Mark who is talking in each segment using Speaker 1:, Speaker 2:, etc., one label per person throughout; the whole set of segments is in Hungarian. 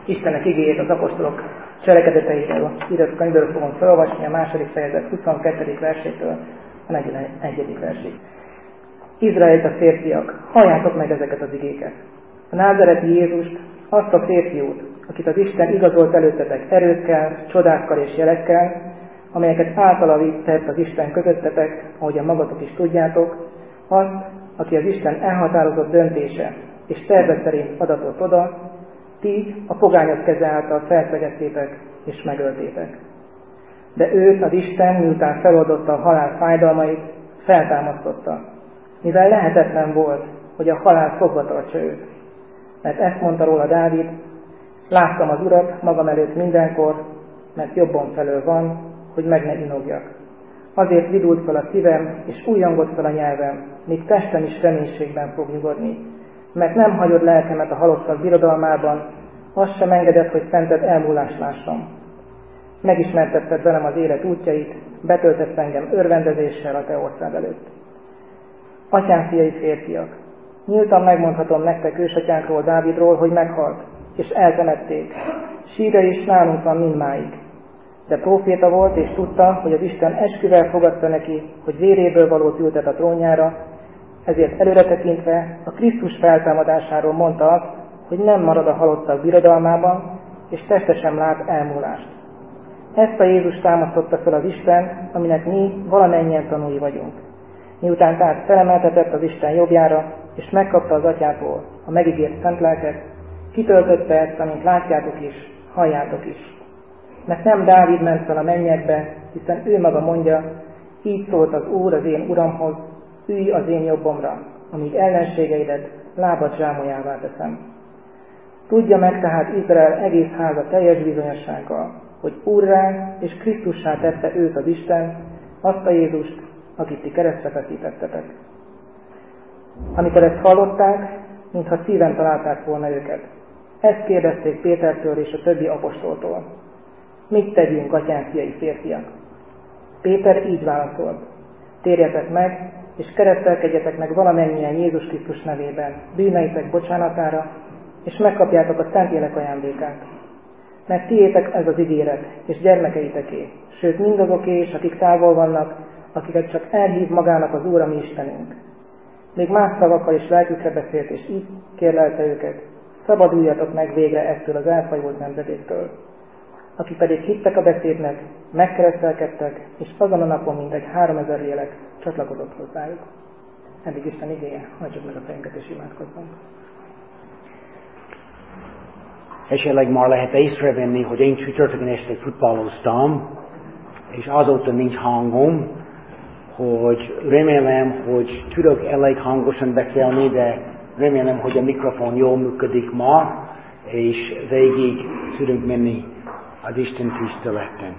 Speaker 1: Istennek igéjét az apostolok cselekedeteiről írott könyvből fogom felolvasni, a 2. fejezet 22. versétől a 41. versig. Izraelita férfiak, halljátok meg ezeket az igéket. A názareti Jézust, azt a férfiút, akit az Isten igazolt előttetek erőkkel, csodákkal és jelekkel, amelyeket általa tett az Isten közöttetek, ahogyan magatok is tudjátok, azt, aki az Isten elhatározott döntése és terve szerint adatott oda, ti a pogányok keze által felfedeztétek és megöltétek. De őt az Isten, miután feloldotta a halál fájdalmait, feltámasztotta, mivel lehetetlen volt, hogy a halál fogva tartsa őt. Mert ezt mondta róla Dávid, láttam az Urat magam előtt mindenkor, mert jobbon felől van, hogy meg ne inogjak. Azért vidult fel a szívem, és újjongott fel a nyelvem, míg testem is reménységben fog nyugodni. Mert nem hagyod lelkemet a halottak birodalmában, azt sem engedett, hogy szented elmúlást lássam. Megismertetted velem az élet útjait, betöltesz engem örvendezéssel a te ország előtt. Atyám fiai férfiak, nyíltan megmondhatom nektek ősatyánkról, Dávidról, hogy meghalt, és eltemették. Sírja is nálunk van mindmáig. De próféta volt, és tudta, hogy az Isten esküvel fogadta neki, hogy véréből valót ültet a trónjára, ezért előre tekintve a Krisztus feltámadásáról mondta azt, hogy nem marad a halottak birodalmában, és teste sem lát elmúlást. Ezt a Jézus támasztotta fel az Isten, aminek mi valamennyien tanúi vagyunk. Miután tehát felemeltetett az Isten jobbjára, és megkapta az Atyától a megígért szent lelket, kitöltötte ezt, amint látjátok is, halljátok is. Mert nem Dávid ment fel a mennyekbe, hiszen ő maga mondja, így szólt az Úr az én Uramhoz, ülj az én jobbomra, amíg ellenségeidet lábad zsámolyává teszem. Tudja meg tehát Izrael egész háza teljes bizonyossággal, hogy Úrrá és Krisztussá tette őt az Isten, azt a Jézust, akit ti keresztre feszítettetek. Amikor ezt hallották, mintha szíven találták volna őket. Ezt kérdezték Pétertől és a többi apostoltól. Mit tegyünk, atyám fiai férfiak? Péter így válaszolt. Térjetek meg, és keresztelkedjetek meg valamennyien Jézus Krisztus nevében, bűneitek bocsánatára, és megkapjátok a Szentlélek ajándékát. Mert tiétek ez az ígéret, és gyermekeiteké, sőt mindazoké is, akik távol vannak, akiket csak elhív magának az Úr, a mi Istenünk. Még más szavakkal is lelkükre beszélt, és így kérlelte őket, szabaduljatok meg végre ettől az elfajult nemzedéktől. Akik pedig hittek a beszédnek, megkeresztelkedtek, és azon a napon mintegy 3000 lélek csatlakozott hozzájuk. Eddig Isten igéje, hagyjuk meg a fejünket és imádkozzunk.
Speaker 2: Esetleg már lehet észrevenni, hogy én csütörtökön este futballoztam, és azóta nincs hangom, hogy remélem, hogy tudok elég hangosan beszélni, de remélem, hogy a mikrofon jól működik ma, és végig tudunk menni az Isten tiszteleten.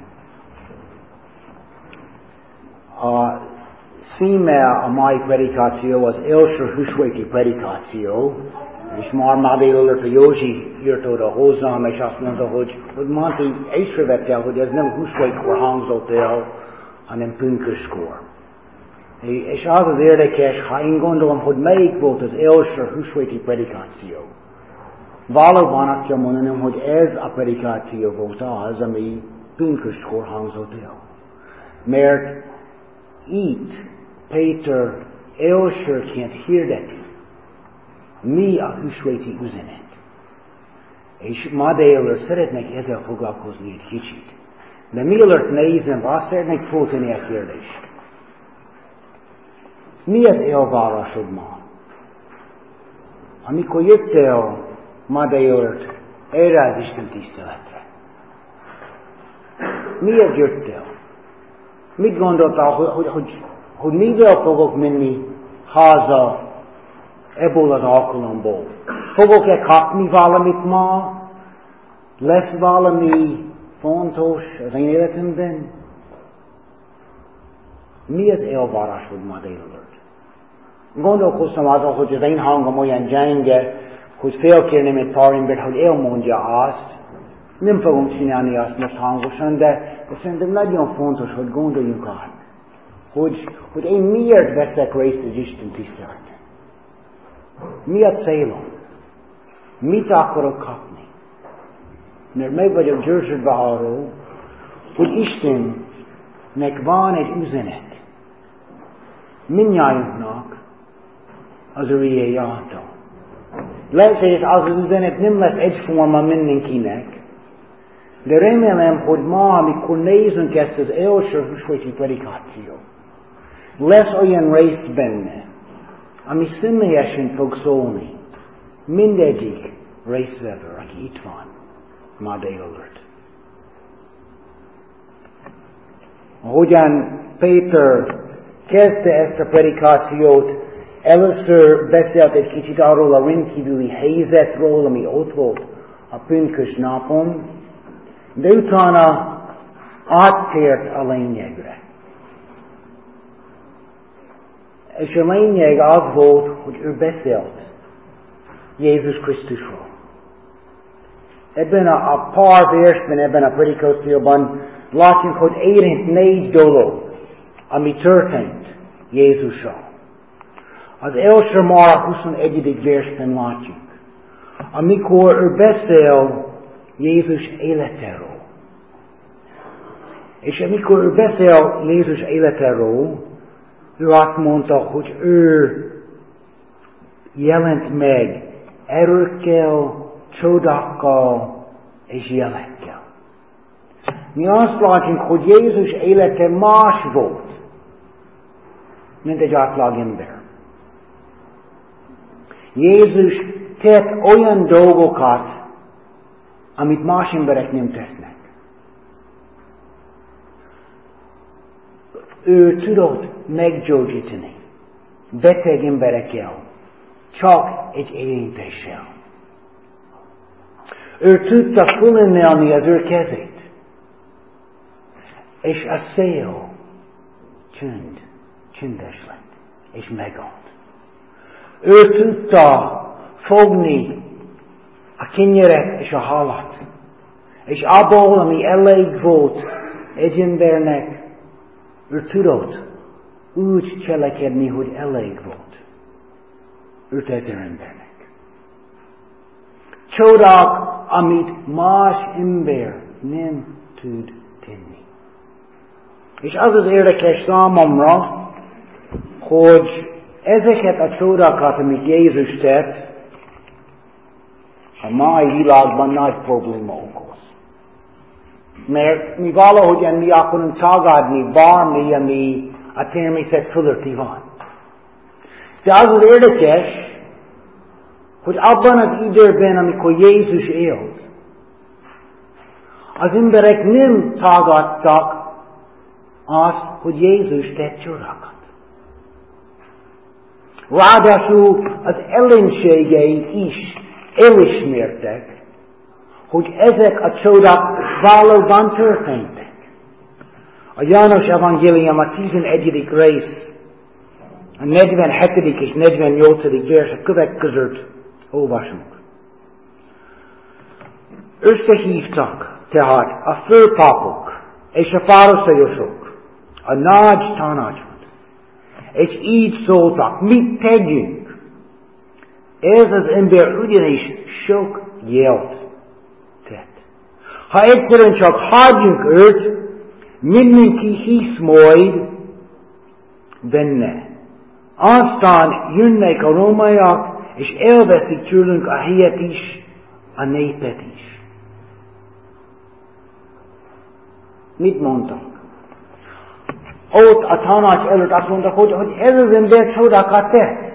Speaker 2: A címe a mai predikáció az első húsvéti predikáció, és már ma délelőtt a Józsi írt oda hozzám, és azt mondta, hogy Monty észrevettel, hogy ez nem húsvétkor hangzott el, hanem pünköskor. És az érdekes, ha én gondolom, hogy melyik volt az első húsvéti predikáció. Valóban azt kell mondanom, hogy ez a predikáció volt az, ami pünköskor hangzott el. Mert itt Péter elsőként hirdeti, mi a húsvéti üzenet. És ma délelőtt szeretnék ezzel foglalkozni egy kicsit. De mielőtt nézem, azt szeretnék föltenni a kérdést. Mi az elvárásod ma? Amikor jöttél ma délelőtt erre az Isten tiszteletre? Miért jöttél? Mit gondoltál, hogy mivel fogok menni haza ebből az alkalomból? Fogok-e kapni valamit ma? Lesz valami fontos az én életemben? Mi az elvárásod ma délelőtt? Gondolkoztam azon, hogy az én hangom olyan gyenge, hogy felkérném egy pár embert, hogy elmondja azt. Nem fogom csinálni azt most hangosan, de szerintem nagyon fontos, hogy gondoljunk át, hogy én miért veszek részt az Isten tiszteleten. Mi a célom? Mit akarok kapni? mert meg vagyok győződve arról, hogy Istennek van egy üzenet mindnyájunknak az ő igéje által. Lehet, hogy az üzenet nem lesz egyforma mindenkinek, de remélem, hogy ma, amikor nézünk ezt az első húsvéti predikáció, lesz olyan rész benne, ami személyesen fog szólni mindegyik részvevő, aki itt van ma délelőtt. Ahogyan Péter kezdte ezt a predikációt, először beszélt egy kicsit arról a rendkívüli helyzetről, ami ott volt a pünkös napon, de utána áttért a lényegre. És a lényeg az volt, hogy ő beszélt Jézus Krisztusról. Ebben a pár versben, ebben a predikációban látjuk, hogy érint 4 dolog, ami történt Jézussal. Az első már a 21. versben látjuk, amikor ő beszél Jézus életéről. És amikor ő beszél Jézus életéről, ő azt mondta, hogy ő jelent meg erőkkel, csodákkal és jelekkel. Mi azt látjuk, hogy Jézus élete más volt, mint egy átlag ember. Jézus tett olyan dolgokat, amit más emberek nem tesznek. Ő tudott meggyógyítani beteg emberekkel, csak egy érintéssel. Ő tudta fölemelni az ő kezét, és a szél csendes lett, és megállt. Ő tudta fogni a kenyeret és a halat, és abból, ami elég volt egy embernek, ő tudott úgy cselekedni, hogy elég volt 5000 embernek. Csodák, amit más ember nem tud tenni. És az az érdekes számomra, hogy ezeket a csodákat, amit Jézus tett, a mai világban nagy probléma okoz. Mert mi valahogyan mi akarunk tagadni bármi, ami a természet fölötti van. De az az érdekes, hogy abban az időben, amikor Jézus élt, az emberek nem tagadtak azt, hogy Jézus tett csodákat. Ráadásul az ellenségei is elismertek, hogy ezek a csodák valóban történtek. A János evangélium a 11. rész, a 47. és 48. vers a kövek között olvasunk. Összehívtak tehát a főpapok és a farizeusok a nagy tanácsot, és így szóltak, mit tegyünk? Ez az ember ugyanis sok jelt tett. Ha egyszerűen csak hagyjunk őt, mindenki hisz majd benne. Aztán jönnek a rómaiak, és elveszik tőlünk a helyet is, a népet is. Mit mondtak? Ott a tanács előtt azt mondtak, hogy ez az ember csodákat tett.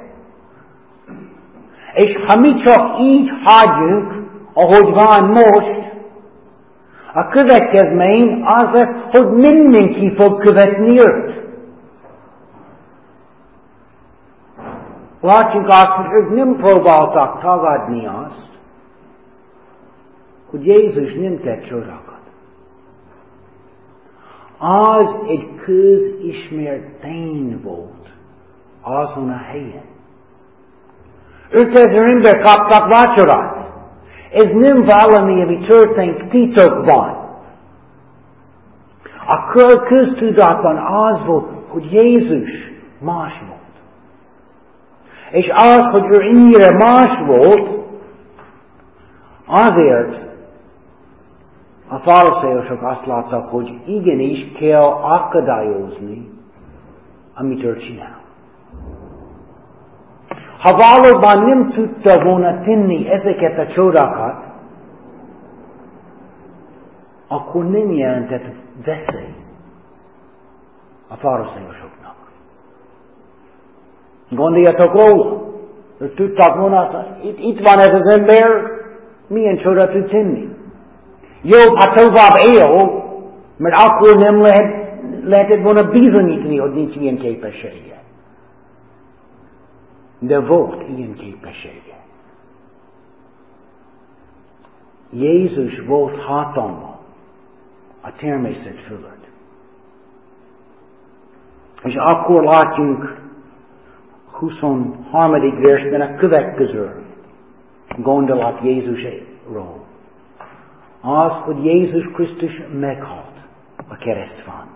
Speaker 2: És ha mi csak így hagyjuk, ahogy van most, a következmény az lesz, hogy mindenki fog követni őt. Látjuk azt, hogy ők nem próbáltak tagadni azt, hogy Jézus nem tett csodákat. Az egy közismert tény volt azon a helyen. 5000 ember kaptak vacsorát. Ez nem valami, ami történt titokban. A köztudatban az volt, hogy Jézus más volt. És az, hogy ő ennyire más volt, azért, a farizeusok azt láttak, hogy igenis kell akadályozni, amit ő csinál. Ha valóban nem tudta volna tenni ezeket a csodákat, akkor nem jelentett veszély a farizeusoknak. Gondoljatok róla. Ők tudták volna, itt van ez az ember, milyen csodát tud tenni. Jobb, ha tovább él, mert akkor nem lehetett volna bizonyítani, hogy nincs ilyen képessége. De volt ilyen képessége. Jézus volt hatalma a természet fölött. És akkor látjunk 23. versben a következő gondolat Jézusról. Az, hogy Jézus Krisztus meghalt a keresztfán.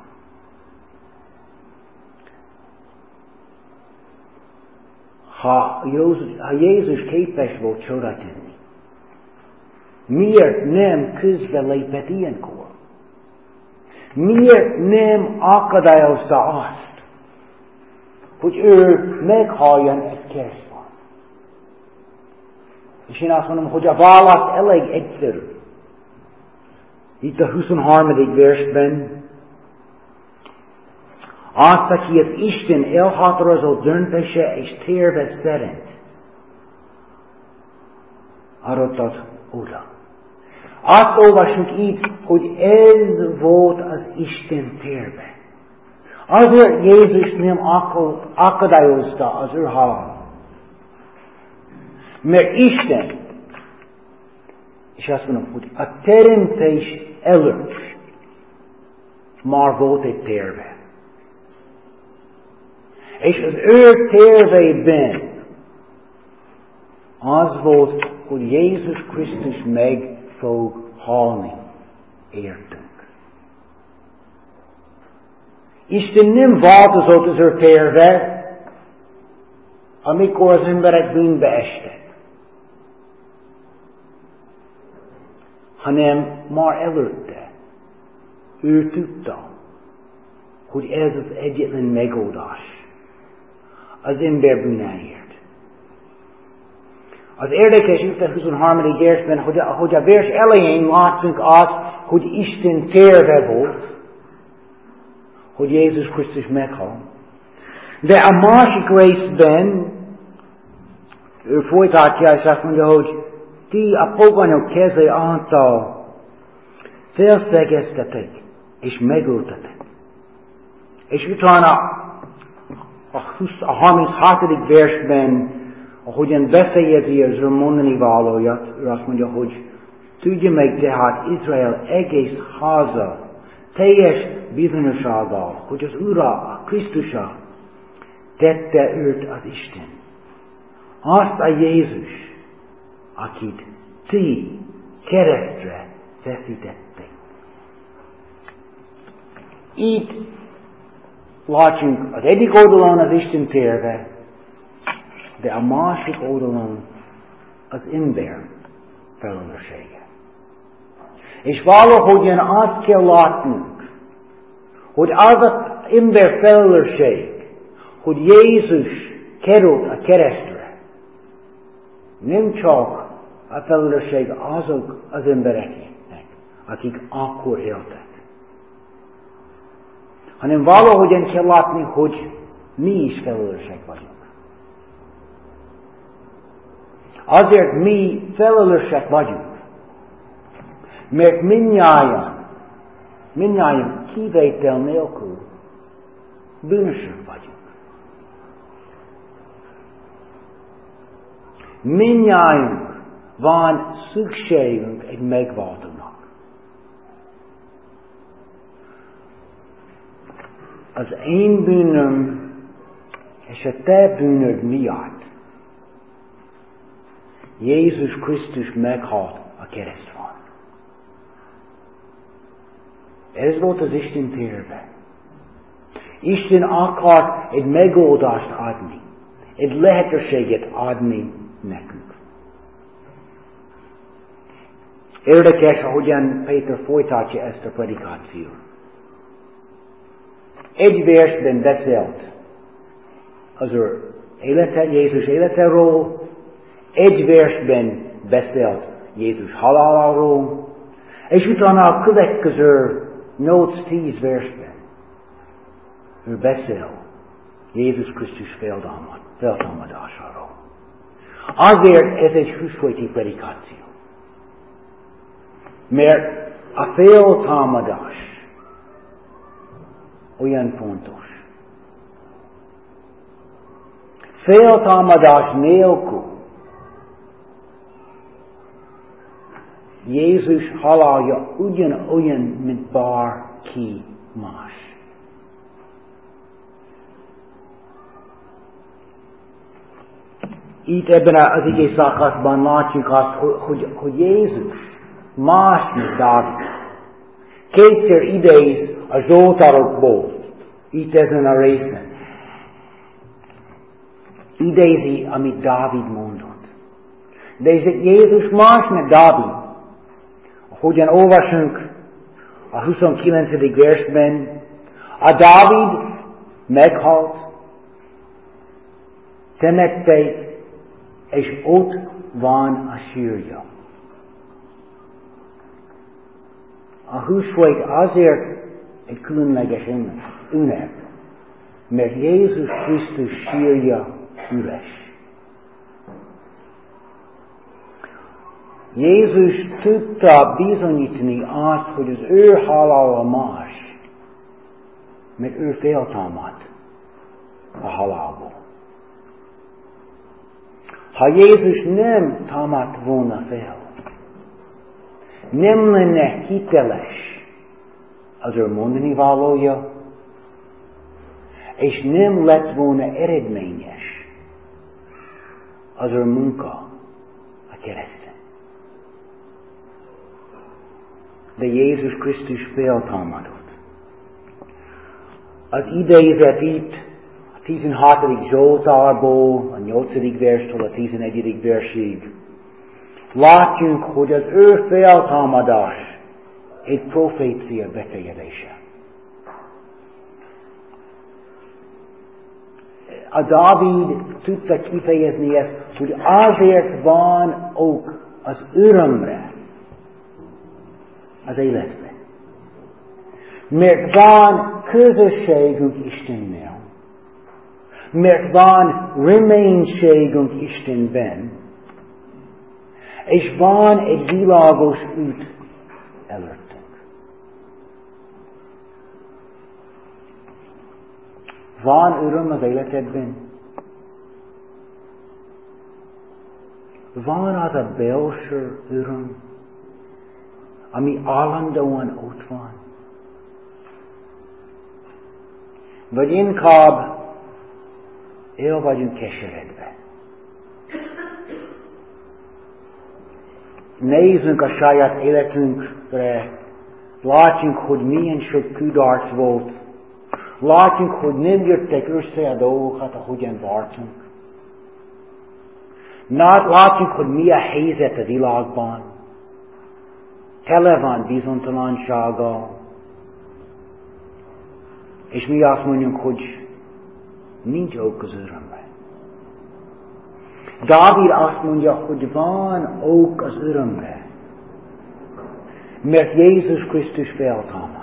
Speaker 2: Ha Jézus képes volt csodát tenni, miért nem közbelépett ilyenkor? Miért nem akadályozta azt, hogy ő meghalljon ezt keresztfán? És én azt mondom, hogy a válasz elég egyszerű. Itt a 23. versben azt, aki az Isten elhatározott döntése és terve szerint adott oda. Azt olvasjuk itt, hogy ez volt az Isten terve. Azért Jézus nem akadályozta az ő halálát. Mert Isten, és azt mondom, hogy a teremtés előtt már volt egy terve. És az ő tervében az volt, hogy Jézus Krisztus meg fog halni értünk. Isten nem változott az ő terve, amikor az emberek bűnbe estek, hanem már előtte ő tudta, hogy ez az egyetlen megoldás az ember bűnáért. Az érdekes itt a 23. versben, hogy a vers elején látunk azt, hogy Isten terve volt, hogy Jézus Krisztus meghal. De a másik részben ő folytatja, és azt mondja, hogy ti a pogányok keze által felszegeztetek, és megöltetek. És utána a 36. versben, ahogyan befejezi az ő mondani valóját, ő azt mondja, hogy tudja meg tehát Izrael egész háza teljes bizonyossággal, hogy az Ura, a Krisztusa tette őt az Isten. Azt a Jézus, akit ti keresztre feszítettek. Itt látjunk az egyik oldalon az Isten terve, de a másik oldalon az ember felelőssége. És valahogyan azt kell látnunk, hogy az az ember felelősség, hogy Jézus került a keresztre, nem csak a felelősség azok az embereknek, akik akkor éltek, hanem valahogyan kell látni, hogy mi is felelősek vagyunk. Azért mi felelősek vagyunk, mert mindnyájan kivétel nélkül bűnösök vagyunk. Mindnyájunk van szükségünk egy megváltónak. Az én bűnöm és a te bűnöd miatt Jézus Krisztus meghalt a keresztfán. Ez volt az Isten terve. Isten akart egy megoldást adni, egy lehetőséget adni nekünk. Érdekes, ahogyan Péter folytatja ezt a predikációt. Egy versben beszélt az ő Jézus életéről, egy versben beszélt Jézus haláláról, és utána a következő 8-10 versben ő beszél Jézus Krisztus feltámadásáról. Azért ez egy húsvéti predikáció. Mert a feltámadás olyan fontos. Feltámadás nélkül Jézus halálja ugyanolyan, mint bárki más. Itt ebben az igény szakaszban látjuk azt, hogy Jézus más, mint Dávid. Kétszer idéz a Zsoltárokból, itt ezen a részen. Idézi, amit Dávid mondott. De ez Jézus más, mint Dávid. Ahogyan olvasunk a 29. versben, a Dávid meghalt, temették, és ott van a sírja. A húsvét azért egy különleges ünnep, mert Jézus Krisztus sírja üres. Jézus tudta bizonyítani azt, hogy az ő halála más, mert ő feltámadt a halálból. Ha Jézus nem támadt volna fel, nem lenne hiteles az ő mondani valója, és nem lett volna eredményes az ő munka a kereszten. De Jézus Krisztus feltámadott. Az idézet itt a 16. Zsoltárból, a 8. verstől a 11. versig látjunk, hogy az ő feltámadás egy profécia befejezése. A Dávid tudta kifejezni ezt, hogy azért van ok az örömre az életben. Mert van közösségünk Istennel. Mert van reménységünk Istenben. És van egy világos út előttünk. Van öröm az életedben? Van az a belső öröm, ami állandóan ott van? Vagy inkább el vagyunk keseredve? Nézzünk a saját életünkre, látjunk, hogy milyen sok kudarc volt. Látjunk, hogy nem jöttek össze a dolgokat, ahogyan vártunk. Látjuk, hogy mi a helyzet a világban. Tele van bizonytalansággal. És mi azt mondjuk, hogy nincs ok az örömre. Dávid azt mondja, hogy van ok az örömre. Mert Jézus Krisztus feltámadt.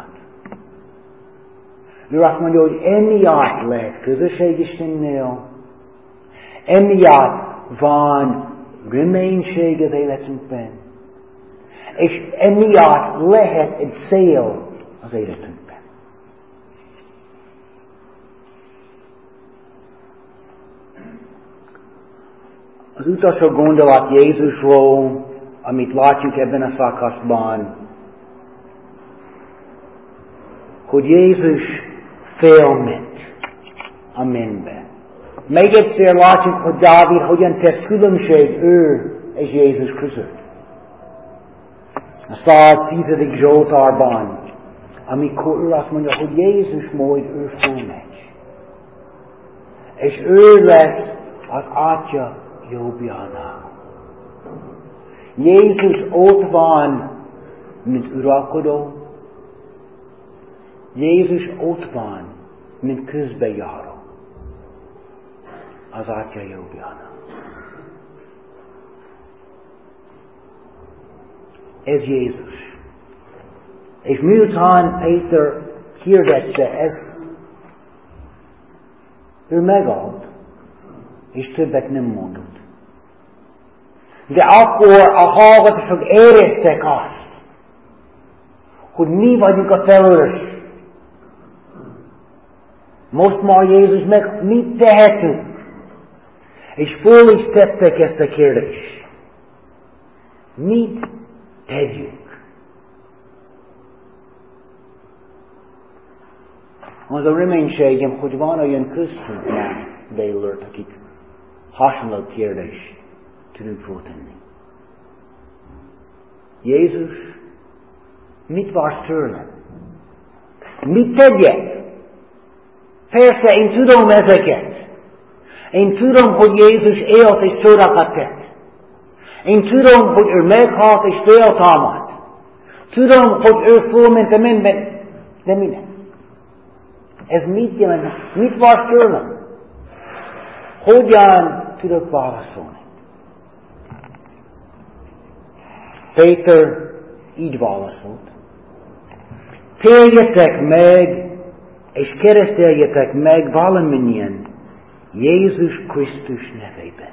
Speaker 2: Ő azt mondja, hogy emiatt lehet közösség Istennel, emiatt van reménység az életünkben, és emiatt lehet egy cél az életünkben. Az utolsó gondolat Jézusról, amit látjuk ebben a szakaszban, hogy Jézus felment a mennybe. Még egyszer látjuk, hogy Dávid hogyan tesz különbség ő és Jézus között. A 110. Zsoltárban, amikor ő azt mondja, hogy Jézus majd ő felmegy. És ő lesz az Atya jobbjánál. Jézus ott van, mint uralkodó. Jézus ott van, mint közbejáró az Atya jobbjánál. Ez Jézus. És miután Péter hirdette ezt, ő megállt, és többet nem mondott. De akkor a hallgatósok éreztek azt, hogy mi vagyunk a felelős. Most már Jézus meg mit tehetünk? És föl is tettek ezt a kérdést. Mit tegyünk? Az a reménységem, hogy van olyan köztünk már délelőtt, akik hasonló kérdést tudunk föltenni. Jézus, mit vársz tőlem? Mit tegyek? Persze, én tudom ezeket. Én tudom, hogy Jézus élt és csodákat tett. Én tudom, hogy ő meghalt és feltámadt. Tudom, hogy ő fölment a mennybe, de minden. Ez mit jelent? Mit vársz tőlem? Hogyan tudok válaszolni? Péter így válaszolt. Térjetek meg, és kereszteljetek meg valamennyien Jézus Krisztus nevében.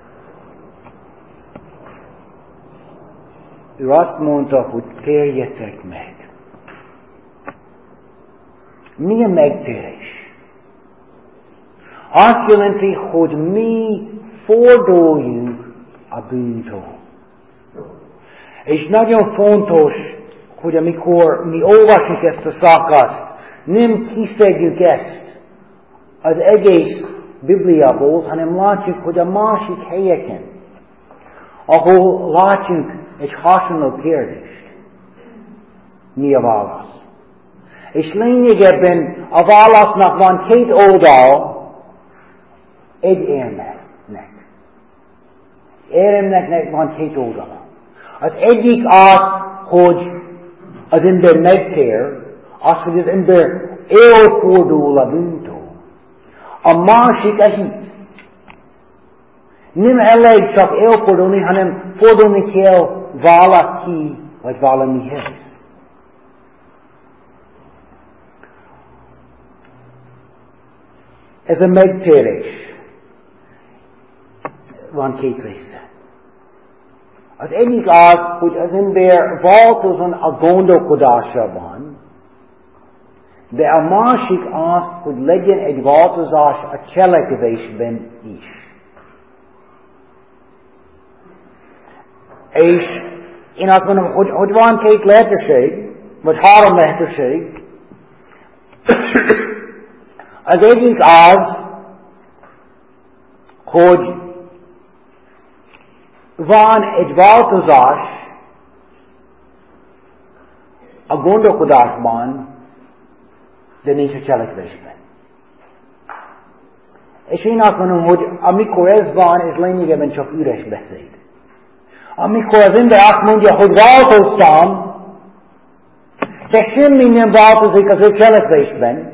Speaker 2: Ő azt mondta, hogy térjetek meg. Milyen megtérés? Azt jelenti, hogy mi forduljunk a bűntől. És nagyon fontos, hogy amikor mi olvasjuk ezt a szakaszt, nem kiszedjük ezt az egész Bibliából, hanem látjuk, hogy a másik helyeken, ahol látjuk egy hasonló kérdést, mi a válasz. És lényegében a válasznak van két oldal, egy éremnek. Éremnek van két oldala. Az egyik az, hogy az ember megtér, az, hogy az ember elfordul a bűntől. A másik a hit. Nem elég csak elfordulni, hanem fordulni kell valaki, vagy valamihez. Ez a megtérés. Van két része. Az egyik az, hogy az ember változon a gondolkodásában, de a másik az, hogy legyen egy változás a cselekvésben is. És én azt mondom, hogy van két lehetőség, vagy három lehetőség. Az egyik az, hogy van egy változás a gondolkodásban, de nincs a cselekvésben. És én azt mondom, hogy amikor ez van, ez lényegében csak üres beszéd. Amikor az ember azt mondja, hogy változtam, de semmi nem változik az ő cselekvésben,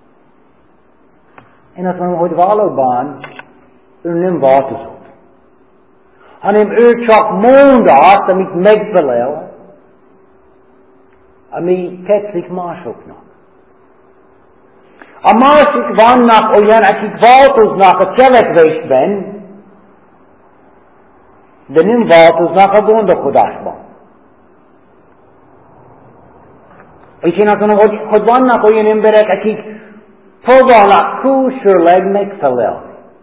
Speaker 2: én azt mondom, hogy valóban ő nem változott. Hanem ő csak mond azt, amit megfelel, ami tetszik másoknak. A másik vannak olyan, akik változnak a cselekvésben, de nem változnak a gondolkodásban. És én azt mondom, hogy vannak olyan emberek, akik próbálnak külsőleg megfelelni.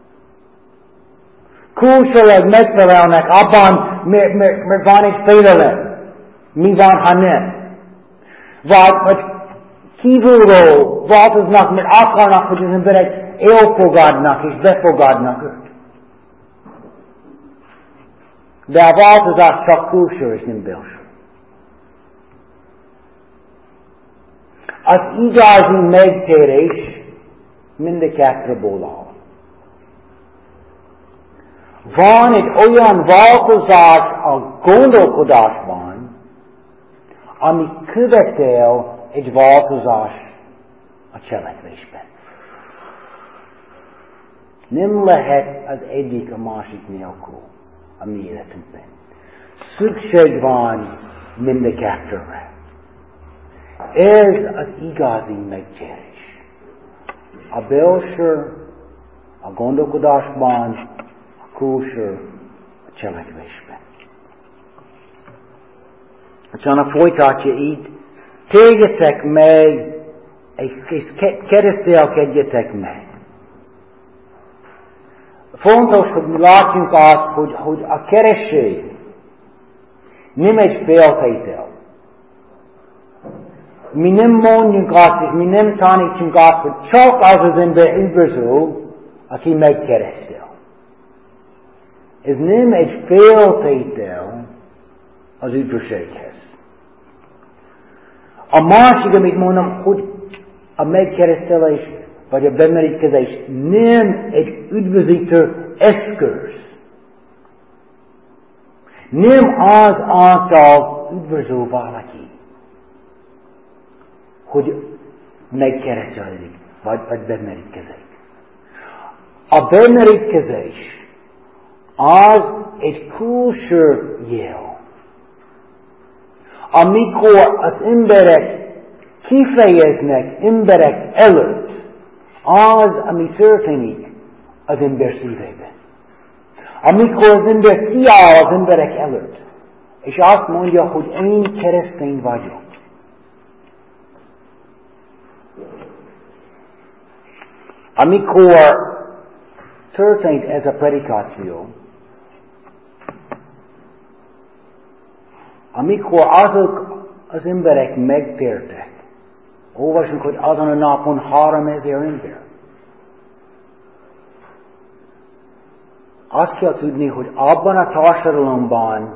Speaker 2: Külsőleg megfelelnek abban, mert van egy félelem. Mi van, ha nem? Vagy kívülről változnak, mert akarnak, hogy az emberek elfogadnak és befogadnak őt. De a változás csak külső és nem belső. Az igazi megtérés mind a kettőből áll. Van egy olyan változás a gondolkodásban, ami követel egy változás a cselekvésben. Nem lehet az egyik a másik nélkül a mi életünkben. Szükség van mind a kettőre. Ez az igazi megtérés. A belső, a gondolkodásban, a külső, a cselekvésben. Utána folytatja így, térjetek meg, és keresztelkedjetek meg. Fontos, hogy mi látjunk azt, hogy a keresztség nem egy feltétel. Mi nem mondjuk azt, és mi nem tanítsunk azt, hogy csak az ember üdvözül, aki megkeresztel. Ez nem egy feltétel az üdvösséghez. A másik, amit mondom, hogy a megkeresztelés vagy a bemerítkezés nem egy üdvözítő eszköz. Nem az által üdvözöl valaki, hogy megkeresztelik, vagy bemerítkezik. A bemerítkezés az egy külső jel. Amikor az emberek kifejeznek emberek előtt az, ami történik az ember szívében. Amikor az ember kiáll az emberek előtt, és azt mondja, hogy én keresztény vagyok. Amikor történt ez a predikáció, amikor azok az emberek megtértek, olvasunk, hogy azon a napon 3000 ember. Azt kell tudni, hogy abban a társadalomban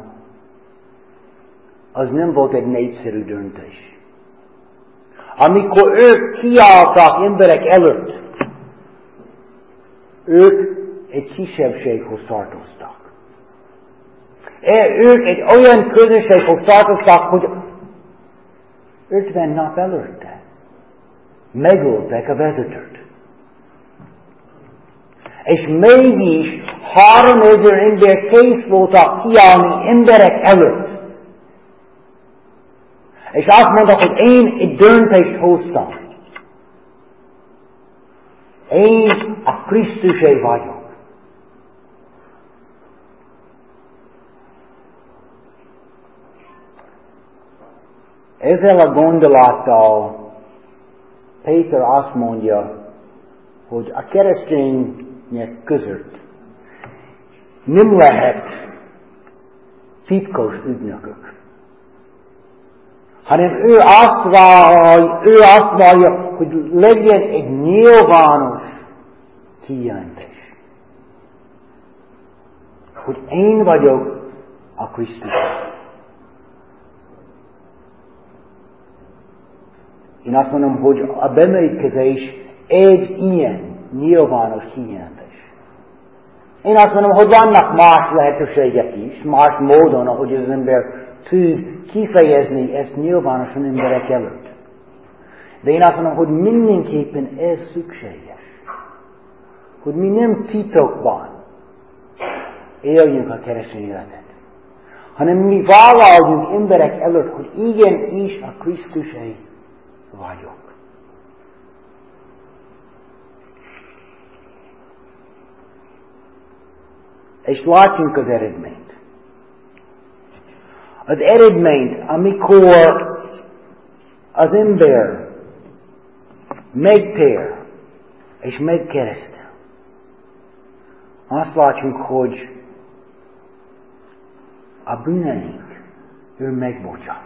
Speaker 2: az nem volt egy népszerű döntés. Amikor ők kiálltak emberek előtt, ők egy kisebbséghoz tartoztak. Ők egy olyan közösséghoz tartoztak, hogy 50 nap előtte megöltek a vezetőt. És mégis 3000 ember kész voltak kiállni emberek előtt. És azt mondta, hogy én egy döntést hoztam. Én a Krisztusé vagyok. Ezzel a gondolattal Péter azt mondja, hogy a keresztények között nem lehet titkos ügynökök, hanem ő azt várja, hogy legyen egy nyilvános kijelentés, hogy én vagyok a Krisztus. Én azt mondom, hogy a bemerítkezés egy ilyen nyilvános kijelentés. Én azt mondom, hogy vannak más lehetőségek is, más módon, ahogy az ember tud kifejezni ezt nyilvánosan emberek előtt. De én azt mondom, hogy mindenképpen ez szükséges. Hogy mi nem titokban éljünk a keresztény életet, hanem mi vállaljunk emberek előtt, hogy igenis a Krisztusé vagyok. És látjunk az eredményt. Az eredményt, amikor az ember megtér és megkeresztel, azt látjuk, hogy a bűneink ő megbocsát.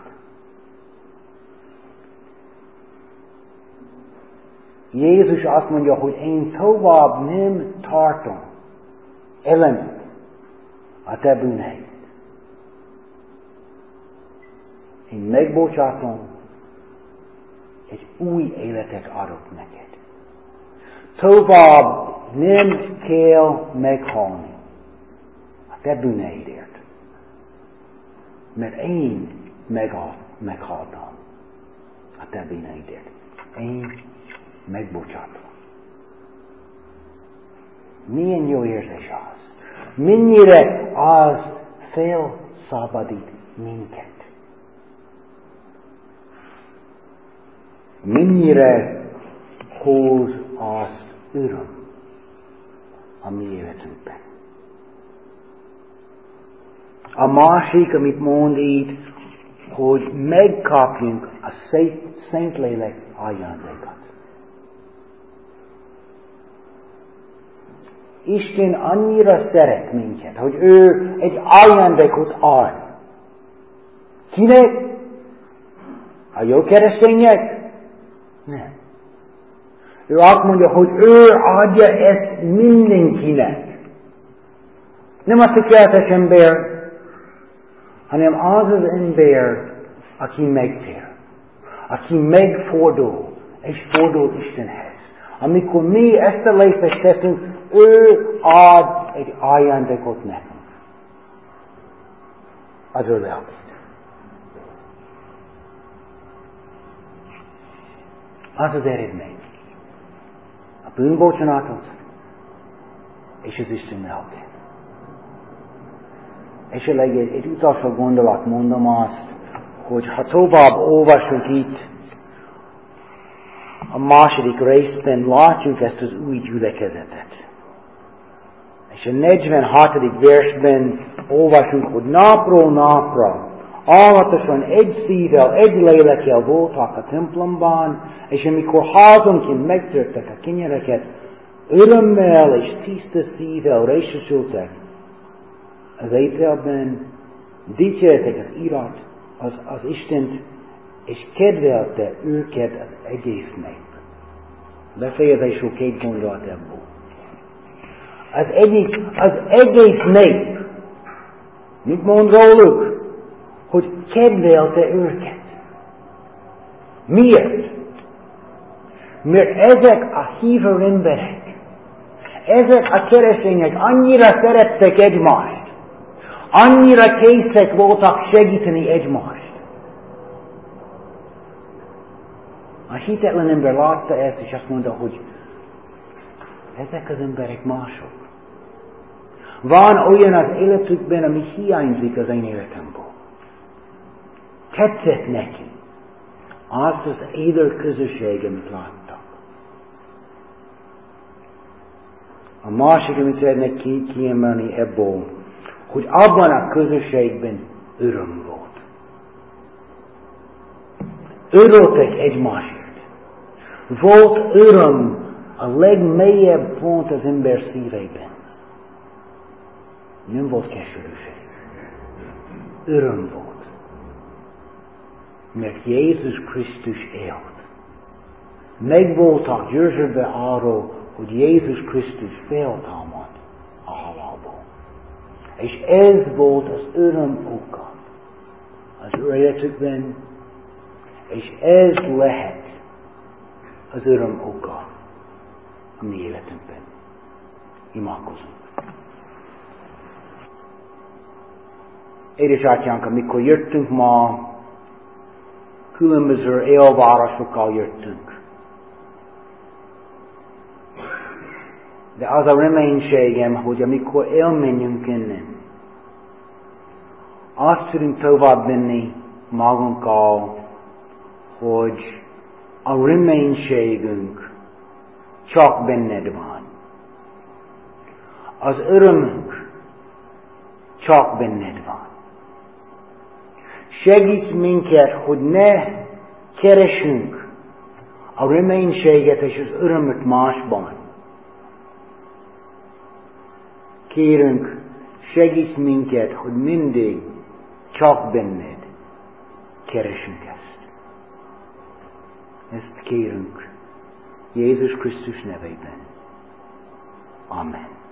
Speaker 2: Jézus azt mondja, hogy én tovább nem tartom ellened a te bűneid. Én megbocsátom, egy új életet adok neked. Tovább nem kell meghalni. te bűneidért. Mert én meghaltam a te bűneidért. Én megbocsátom. Milyen jó érzés az. Mennyire az felszabadít minket. Mennyire hoz azt öröm a mi életünkben. A másik, amit mond így, hogy megkapjunk a Szentlélek ajándékot. Isten annyira szeret minket, hogy ő egy ajándékot ad. Kinek? A jó keresztények? Nem. Ő azt mondja, hogy ő adja ezt mindenkinek. Nem a tökéletes ember, hanem az az ember, aki megtér. Aki megfordul, és fordul Istenhez. Amikor mi ezt a lépést teszünk, ő ad egy ajándékot nekünk. Az ő lelkét. Az az eredmény. A bűnbocsánatot és az Isten lelkét. És egy utolsó gondolat mondom azt, hogy ha tovább olvasunk itt, a második részben látjuk ezt az új gyülekezetet. És a 46. versben olvasunk, hogy napról napra állatosan egy szívvel, egy lélekkel voltak a templomban, és amikor házonként megtörtek a kenyereket, örömmel és tiszta szívvel részesültek az ételben, dicsérték az Irat, az Istent, és kedvelte őket az egész nép. Befejezésül 2 gondolat ebből. Az egész nép, mit mond róluk? Hogy kedvelte őket. Miért? Mert ezek a hívő emberek, ezek a keresztények annyira szerettek egymást, annyira készek voltak segíteni egymást. A hitetlen ember látta ezt, és azt mondta, hogy ezek az emberek mások. Van olyan az életükben, ami hiányzik az én életemből. Tetszett neki az élő közösség, amit láttak. A másik, amit szeretnék kiemelni ebből, hogy abban a közösségben öröm volt. Örültek egymásért. Volt öröm a legmélyebb pont az ember szívében. Nem volt keserűség. Öröm volt. Mert Jézus Krisztus élt. Meg voltak győződve arról, hogy Jézus Krisztus feltámad a halálból. És ez volt az öröm oka az ő életükben, és ez lehet az öröm oka a mi életünkben. Imádkozunk. Édesatyánk, amikor jöttünk ma, különböző elvárásokkal jöttünk. De az a reménységem, hogy amikor elmenjünk innen, azt tudunk tovább menni magunkkal, hogy a reménységünk csak benned van. Az örömünk csak benned van. Segíts minket, hogy ne keresünk a reménységet és az örömöt másban. Kérünk, segíts minket, hogy mindig csak benned keresünk ezt. Ezt kérünk Jézus Krisztus nevében. Amen.